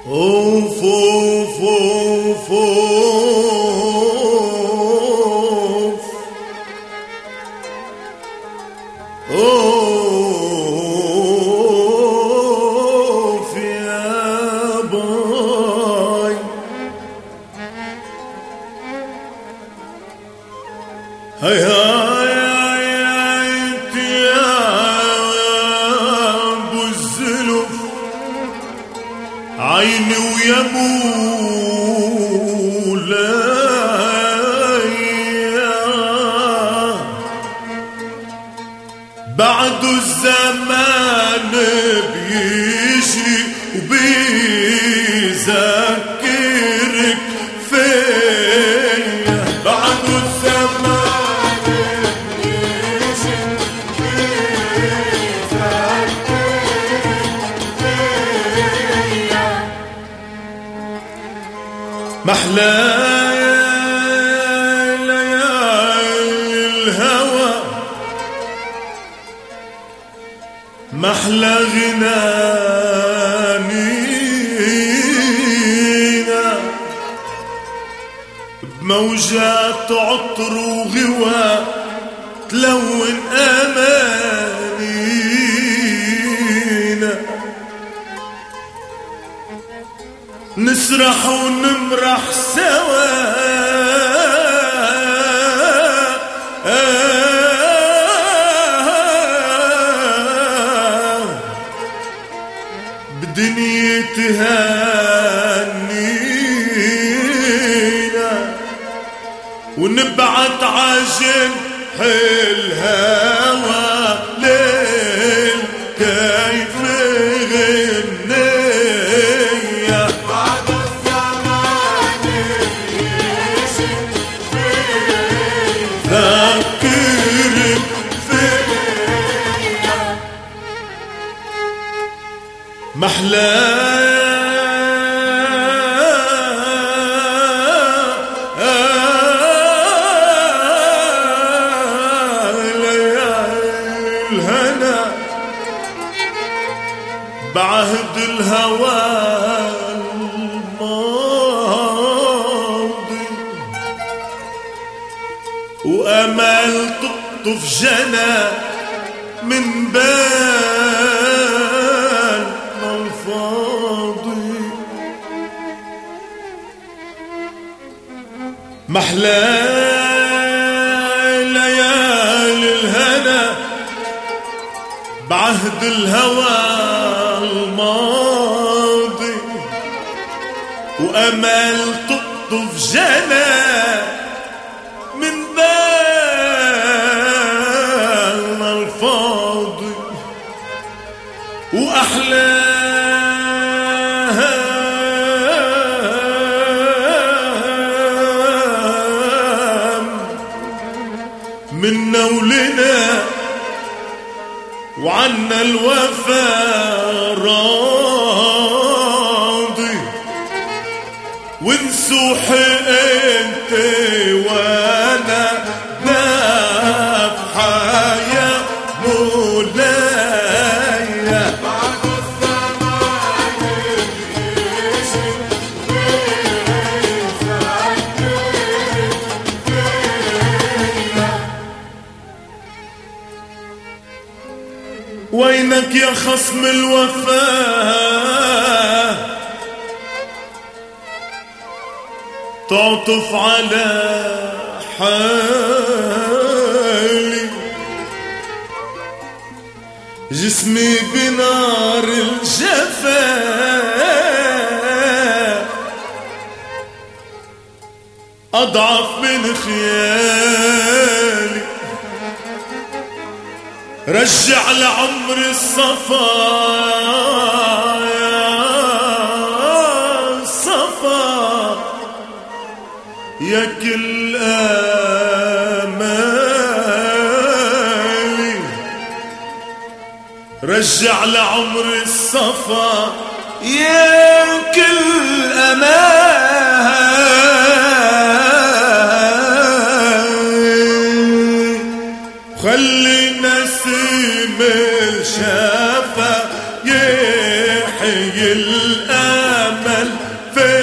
اوف اوف اوف اوف اوف يا باي. هاي هاي انت يا ابو الزلف عيني ويا مولاي بعد الزمان بيجي وبيذكرك فيا. بعد الزمان بيجي وبيذكرك فيا. محلى ليالي الهوى محلى غنانينا بموجات عطر وغوى تلون أمانينا. نسرح ونمرح سوا بدنيا تهنينا ونبعت عجن الهوى ليل كيف غنية. بعد الزمان ذكرك فيا. محلى الهنا بعهد الهوى الماضي وأمل تقطف جنى من بال الفاضي. محلى ليالي الهنا بعهد الهوى الماضي وأمل تقطف جنى من بال الفاضي وأحلام منا ولنا وعنا الوفا راضي ونسوح انت وانا نافحة يا مولاي. بعد الزمان بيجي وبيذكرك فيا. وينك يا خصم الوفاء تعطف على حالي جسمي بنار الجفاء أضعف من خيالي. رجع لعمر الصفا الصفا يا كل آمالي. رجع لعمر الصفا يا كل آمالي. خلي نسيم الشفا يحكي روحي الامل في